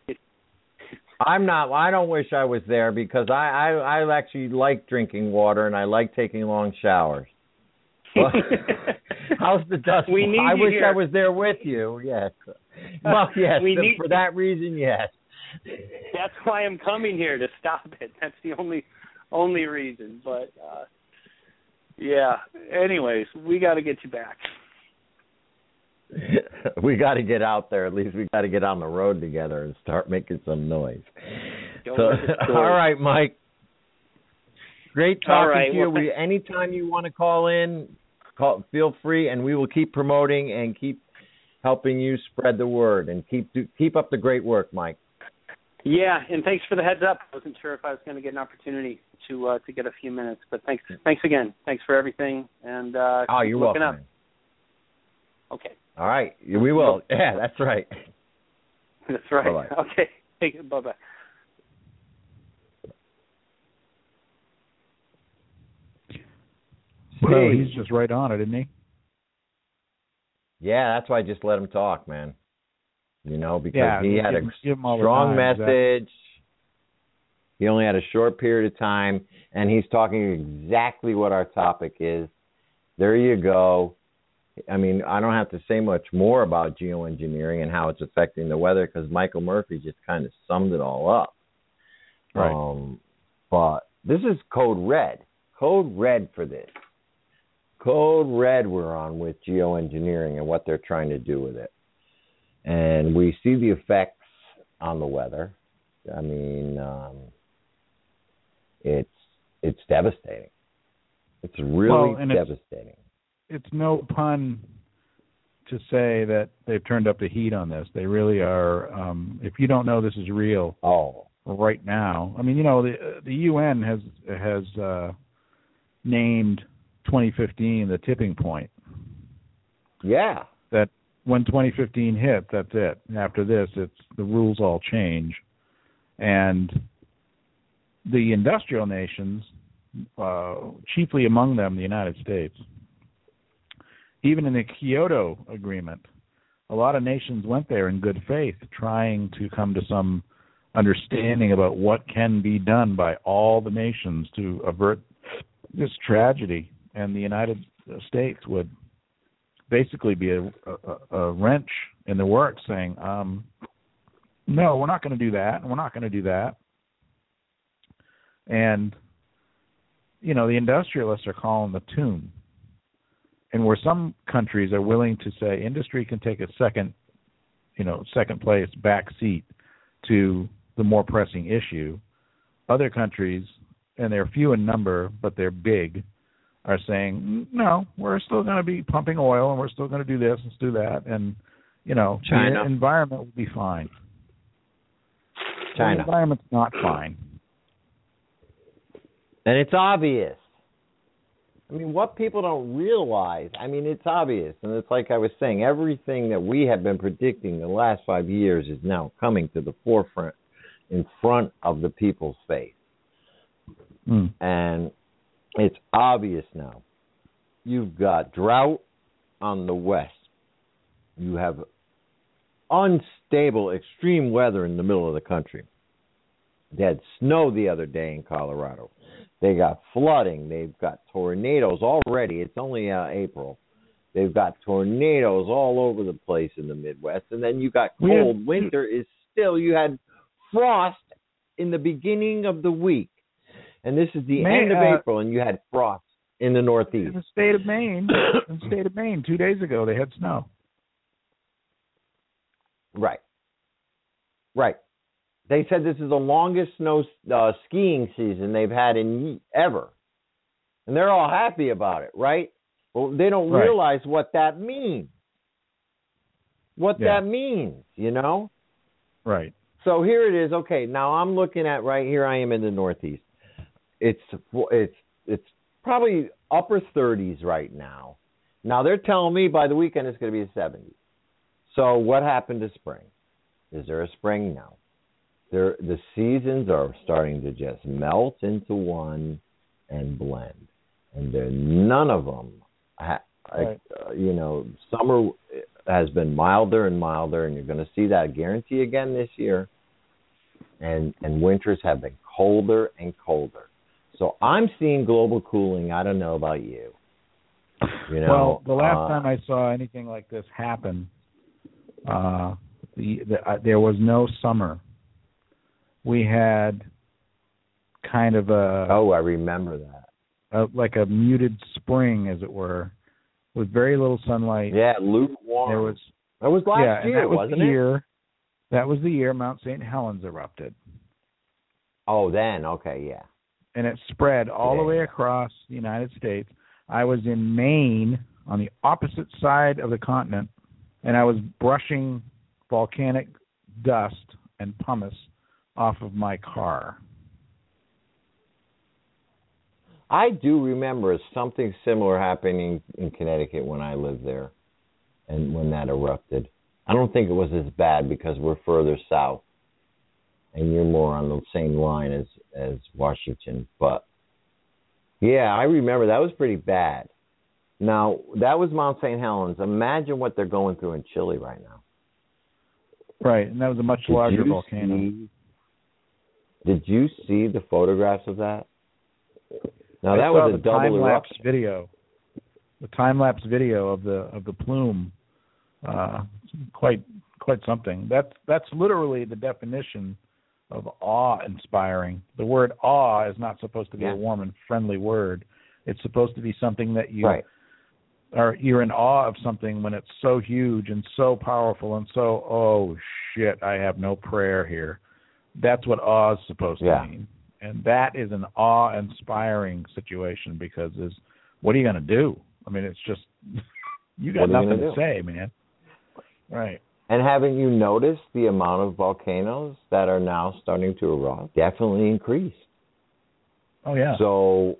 I don't wish I was there because I actually like drinking water and I like taking long showers. Well, how's the dust? We need I you wish here. I was there with you, yes. Well, yes, for that reason, yes. That's why I'm coming here, to stop it. That's the only reason. But, yeah. Anyways, we got to get you back. We got to get out there. At least we got to get on the road together and start making some noise. All right, Mike. Great talking to you. Well, anytime you want to call in, feel free, and we will keep promoting and keep helping you spread the word. And keep up the great work, Mike. Yeah, and thanks for the heads up. I wasn't sure if I was going to get an opportunity to get a few minutes, but thanks again. Thanks for everything. And you're welcome. Up. Okay. All right, we will. Yeah, that's right. That's right. Bye-bye. Okay. Bye-bye. Well, he's just right on it, isn't he? Yeah, that's why I just let him talk, man. Because he had a strong message. He only had a short period of time, and he's talking exactly what our topic is. There you go. I mean, I don't have to say much more about geoengineering and how it's affecting the weather because Michael Murphy just kind of summed it all up. Right. But this is Code Red. Code Red for this. Code Red we're on with geoengineering and what they're trying to do with it. And we see the effects on the weather. I mean, it's devastating. It's really devastating. It's no pun to say that they've turned up the heat on this. They really are. If you don't know this is real right now, I mean, the UN has named 2015 the tipping point. Yeah. That when 2015 hit, that's it. And after this, the rules all change. And the industrial nations, chiefly among them the United States, even in the Kyoto Agreement, a lot of nations went there in good faith, trying to come to some understanding about what can be done by all the nations to avert this tragedy. And the United States would basically be a wrench in the works, saying, no, we're not going to do that, and we're not going to do that. And, the industrialists are calling the tune. And where some countries are willing to say industry can take a second place, back seat to the more pressing issue, other countries, and they're few in number, but they're big, are saying, no, we're still going to be pumping oil and we're still going to do this and do that. And, China. The environment will be fine. China. The environment's not fine. And it's obvious. I mean, what people don't realize, it's obvious. And it's like I was saying, everything that we have been predicting the last 5 years is now coming to the forefront in front of the people's face. And it's obvious now. You've got drought on the west. You have unstable, extreme weather in the middle of the country. They had snow the other day in Colorado. They got flooding. They've got tornadoes already. It's only April. They've got tornadoes all over the place in the Midwest. And then you got cold. Winter is still. You had frost in the beginning of the week. And this is the end of April, and you had frost in the Northeast. In the state of Maine, 2 days ago, they had snow. Right. They said this is the longest snow skiing season they've had in ever. And they're all happy about it, right? Well, they don't realize what that means. That means, you know? Right. So here it is. Okay, now I'm looking at right here. I am in the Northeast. It's probably upper 30s right now. Now they're telling me by the weekend it's going to be a 70s. So what happened to spring? Is there a spring now? The seasons are starting to just melt into one and blend, and none of them. Summer has been milder and milder, and you're going to see that guarantee again this year. And winters have been colder and colder. So I'm seeing global cooling. I don't know about you. Well, the last time I saw anything like this happen, there was no summer. We had kind of I remember that. Like a muted spring, as it were, with very little sunlight. Yeah, lukewarm. That was last year, wasn't it? That was the year Mount St. Helens erupted. Oh, then, okay, yeah. And it spread all the way across the United States. I was in Maine on the opposite side of the continent, and I was brushing volcanic dust and pumice off of my car. I do remember something similar happening in Connecticut when I lived there and when that erupted. I don't think it was as bad because we're further south and you're more on the same line as Washington. But, yeah, I remember that was pretty bad. Now, that was Mount St. Helens. Imagine what they're going through in Chile right now. Right, and that was a much larger volcano. Did you see the photographs of that? Now, that was a double eruption. The time-lapse video of the plume, quite something. That's literally the definition of awe-inspiring. The word awe is not supposed to be a warm and friendly word. It's supposed to be something that you're in awe of something when it's so huge and so powerful and so, oh shit, I have no prayer here. That's what awe is supposed to mean. And that is an awe-inspiring situation because what are you going to do? I mean, it's just, you got nothing to say, man. Right. And haven't you noticed the amount of volcanoes that are now starting to erupt? Definitely increased. Oh, yeah. So,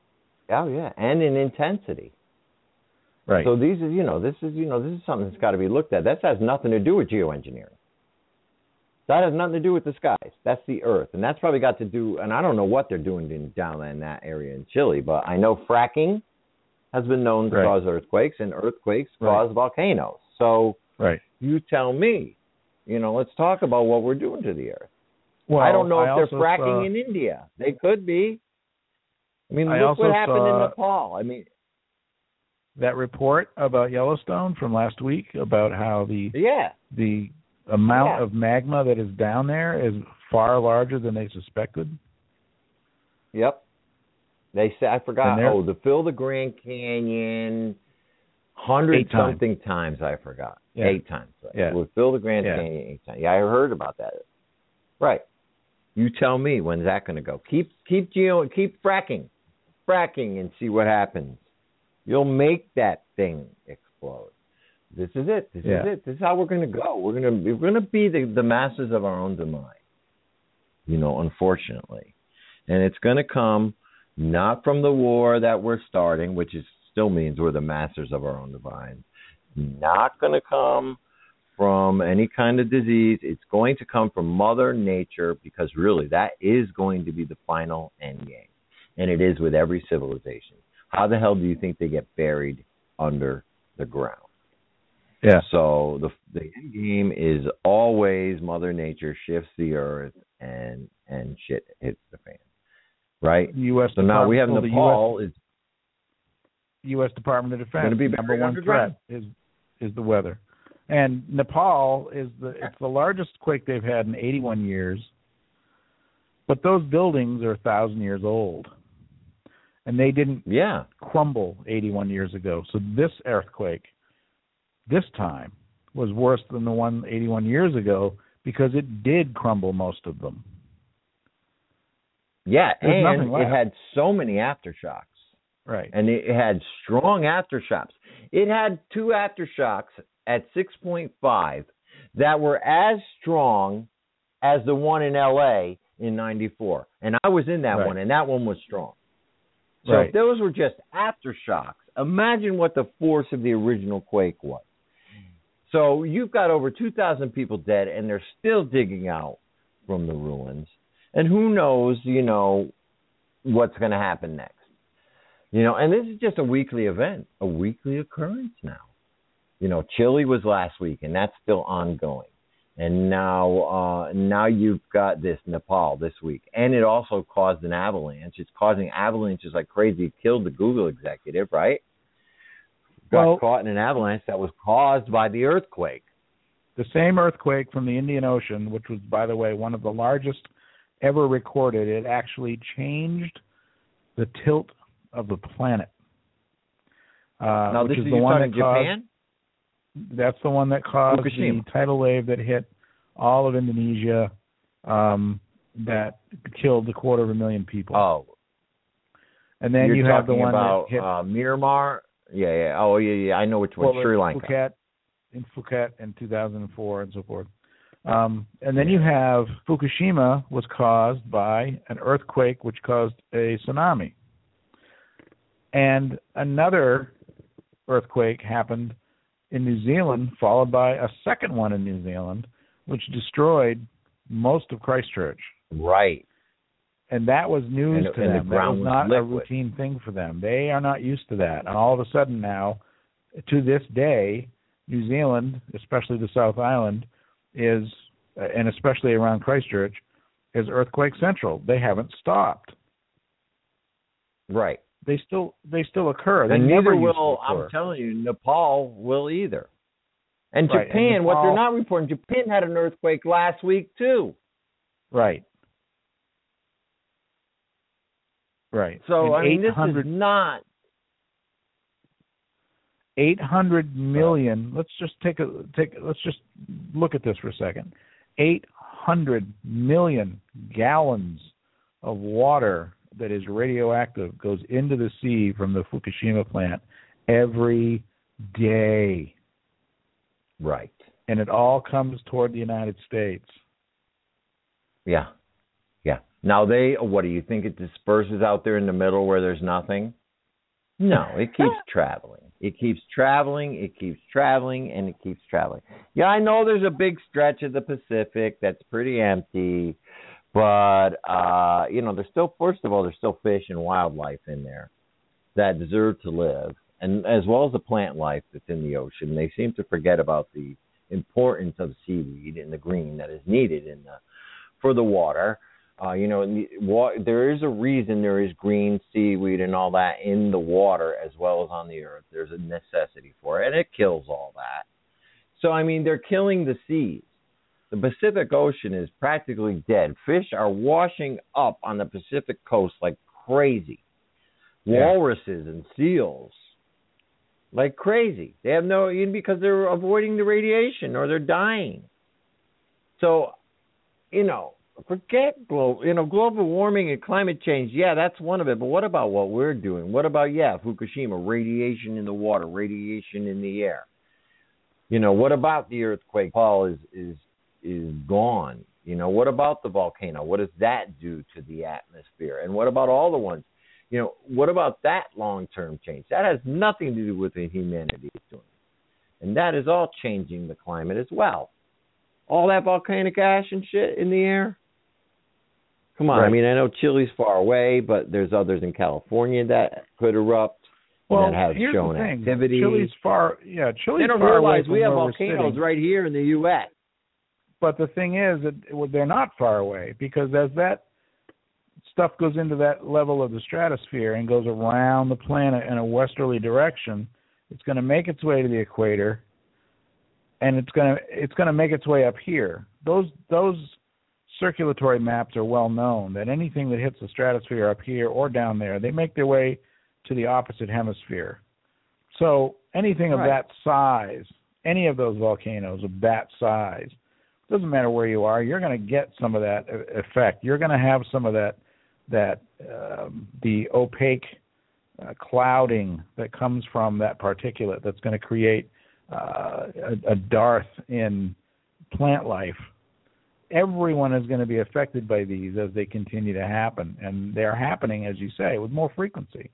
and in intensity. Right. So this is something that's got to be looked at. That has nothing to do with geoengineering. That has nothing to do with the skies. That's the earth. And that's probably got to do, and I don't know what they're doing down in that area in Chile, but I know fracking has been known to cause earthquakes, and earthquakes cause volcanoes. So you tell me, let's talk about what we're doing to the earth. Well, I don't know if they're fracking in India. They could be. I mean, look what happened in Nepal. I mean, that report about Yellowstone from last week about how the amount of magma that is down there is far larger than they suspected. Yep. They said, I forgot, to fill the Grand Canyon 100-something times, I forgot. Yeah. 8 times. Right? Yeah. We'll fill the Grand Canyon 8 times. Yeah, I heard about that. Right. You tell me, when's that going to go? Keep fracking and see what happens. You'll make that thing explode. This is it. This is it. This is how we're going to go. We're going to be the masters of our own demise. Unfortunately, and it's going to come not from the war that we're starting, which still means we're the masters of our own demise. Not going to come from any kind of disease. It's going to come from Mother Nature, because really that is going to be the final end game, and it is with every civilization. How the hell do you think they get buried under the ground? Yeah. So the end game is always Mother Nature shifts the earth and shit hits the fan, right? So now we have Nepal. U.S. Department of Defense. Number one threat is the weather, and Nepal it's the largest quake they've had in 81 years. But those buildings are 1,000 years old, and they didn't crumble 81 years ago. So this earthquake, this time, was worse than the one 81 years ago because it did crumble most of them. Yeah, and it had so many aftershocks. Right. And it had strong aftershocks. It had 2 aftershocks at 6.5 that were as strong as the one in L.A. in 94. And I was in that one, and that one was strong. So if those were just aftershocks, imagine what the force of the original quake was. So you've got over 2,000 people dead, and they're still digging out from the ruins. And who knows, what's going to happen next. And this is just a weekly event, a weekly occurrence now. Chile was last week, and that's still ongoing. And now you've got this Nepal this week. And it also caused an avalanche. It's causing avalanches like crazy. It killed the Google executive, right? Got caught in an avalanche that was caused by the earthquake. The same earthquake from the Indian Ocean, which was, by the way, one of the largest ever recorded, it actually changed the tilt of the planet. Now, this is the one that Japan? That's the one that caused Fukushima. the tidal wave that hit all of Indonesia, that killed 250,000 people. Oh. And then you have the one about, that hit Myanmar. Yeah. Oh, yeah. I know which one. Sri Lanka. Phuket in 2004 and so forth. And then you have Fukushima was caused by an earthquake which caused a tsunami. And another earthquake happened in New Zealand, followed by a second one in New Zealand, which destroyed most of Christchurch. Right. And that was news to them. That was not a routine thing for them. They are not used to that. And all of a sudden now, to this day, New Zealand, especially the South Island, is, and especially around Christchurch, is earthquake central. They haven't stopped. Right. They still occur. They and never neither will, occur. I'm telling you, Nepal will either. And Right. Japan, and what Nepal, they're not reporting, Japan had an earthquake last week too. Right. Right. So, and this is not 800 million. Let's just let's just look at this for a second. 800 million gallons of water that is radioactive goes into the sea from the Fukushima plant every day. Right. And it all comes toward the United States. Yeah. Yeah. Now what do you think, it disperses out there in the middle where there's nothing? No, it keeps traveling. It keeps traveling, it keeps traveling, and it keeps traveling. Yeah, I know there's a big stretch of the Pacific that's pretty empty, but, there's still, first of all, there's still fish and wildlife in there that deserve to live, and as well as the plant life that's in the ocean. They seem to forget about the importance of seaweed and the green that is needed for the water. There is a reason there is green seaweed and all that in the water as well as on the earth. There's a necessity for it, and it kills all that. So, they're killing the seas. The Pacific Ocean is practically dead. Fish are washing up on the Pacific coast like crazy. Walruses and seals, like crazy. They have because they're avoiding the radiation or they're dying. So, forget global warming and climate change. Yeah, that's one of it. But what about what we're doing? What about, Fukushima, radiation in the water, radiation in the air? What about the earthquake? Paul is gone. What about the volcano? What does that do to the atmosphere? And what about all the ones? What about that long-term change? That has nothing to do with what humanity is doing. And that is all changing the climate as well. All that volcanic ash and shit in the air. Come on. Right. I know Chile's far away, but there's others in California that could erupt. That have shown activity. Chile's far. Yeah, Chile's they don't far realize away. We have volcanoes right here in the U.S. But the thing is that they're not far away, because as that stuff goes into that level of the stratosphere and goes around the planet in a westerly direction, it's going to make its way to the equator, and it's going to make its way up here. Those circulatory maps are well known, that anything that hits the stratosphere up here or down there, they make their way to the opposite hemisphere. So anything of that size, any of those volcanoes of that size, doesn't matter where you are, you're going to get some of that effect. You're going to have some of that the opaque clouding that comes from that particulate that's going to create a dearth in plant life. Everyone is going to be affected by these as they continue to happen, and they're happening, as you say, with more frequency.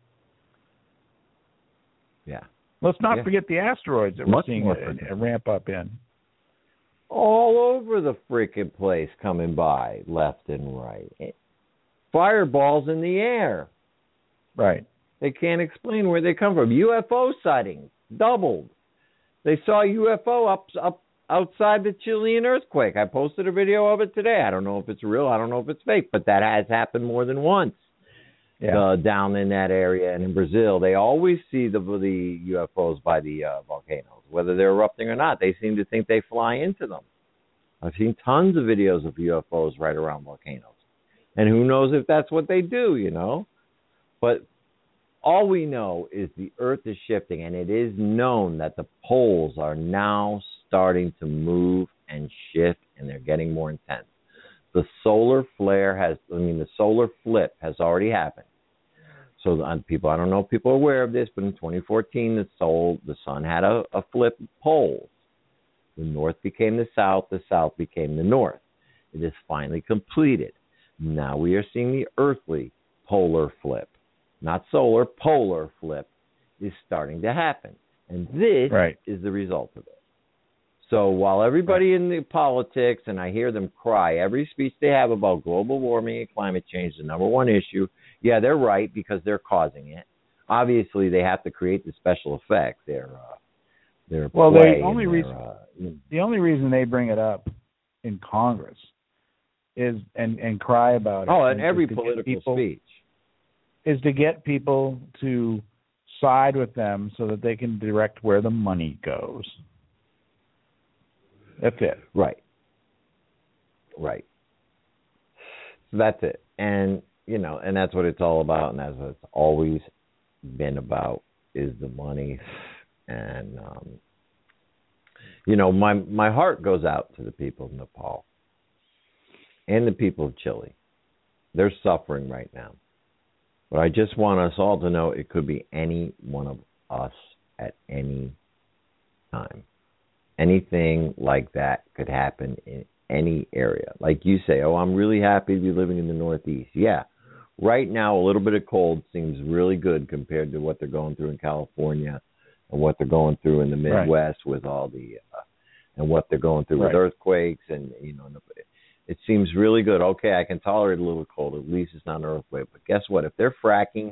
Yeah. Let's not forget the asteroids that we're seeing a ramp up in. All over the freaking place, coming by left and right. Fireballs in the air. Right. They can't explain where they come from. UFO sightings doubled. They saw a UFO up outside the Chilean earthquake. I posted a video of it today. I don't know if it's real. I don't know if it's fake, but that has happened more than once. Yeah. Down in that area and in Brazil, they always see the UFOs by the volcanoes, whether they're erupting or not. They seem to think they fly into them. I've seen tons of videos of UFOs right around volcanoes, and who knows if that's what they do, you know? But all we know is the Earth is shifting, and it is known that the poles are now starting to move and shift, and they're getting more intense. The solar the solar flip has already happened. So people, I don't know if people are aware of this, but in 2014, the sun had a flip of poles. The north became the south became the north. It is finally completed. Now we are seeing the earthly polar flip. Not solar, polar flip is starting to happen. And this is the result of it. So while everybody in the politics, and I hear them cry every speech they have about global warming and climate change, the number one issue, yeah, they're right because they're causing it. Obviously, they have to create the special effects. The only reason they bring it up in Congress is and cry about it. Oh, in every political speech is to get people to side with them so that they can direct where the money goes. That's it. Right. So that's it. And, and that's what it's all about, and that's what it's always been about, is the money. And, my heart goes out to the people of Nepal and the people of Chile. They're suffering right now. But I just want us all to know it could be any one of us at any time. Anything like that could happen in any area. Like you say, I'm really happy to be living in the Northeast. Yeah. Right now, a little bit of cold seems really good compared to what they're going through in California and what they're going through in the Midwest with all the, and what they're going through with earthquakes. And, it seems really good. Okay, I can tolerate a little cold. At least it's not an earthquake. But guess what? If they're fracking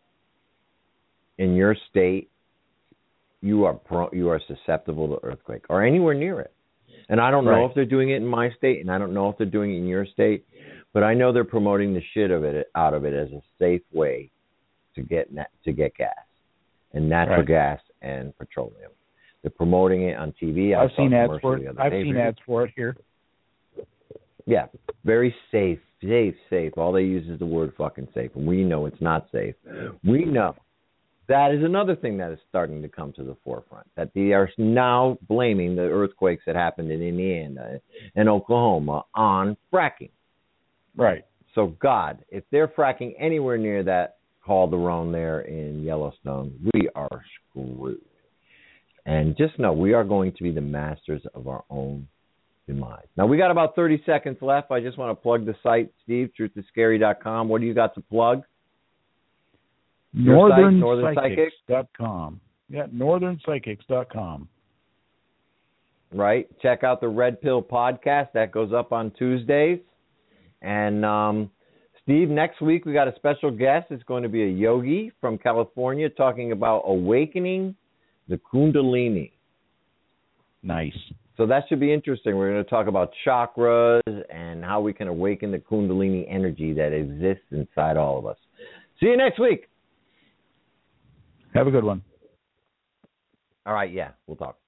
in your state, you are susceptible to earthquake or anywhere near it. And I don't know if they're doing it in my state, and I don't know if they're doing it in your state, but I know they're promoting the shit out of it as a safe way to get gas and natural gas and petroleum. They're promoting it on TV. I've seen ads for it. I've seen ads for it here. Yeah, very safe. All they use is the word fucking safe, and we know it's not safe. We know. That is another thing that is starting to come to the forefront, that they are now blaming the earthquakes that happened in Indiana and Oklahoma on fracking. Right. So, God, if they're fracking anywhere near that Calderon there in Yellowstone, we are screwed. And just know we are going to be the masters of our own demise. Now, we got about 30 seconds left. I just want to plug the site, Steve, truthiscary.com. What do you got to plug? NorthernPsychics.com. Yeah, NorthernPsychics.com. Right. Check out the Red Pill podcast. That goes up on Tuesdays. And, Steve, next week we got a special guest. It's going to be a yogi from California talking about awakening the Kundalini. Nice. So that should be interesting. We're going to talk about chakras and how we can awaken the Kundalini energy that exists inside all of us. See you next week. Have a good one. All right, yeah, we'll talk.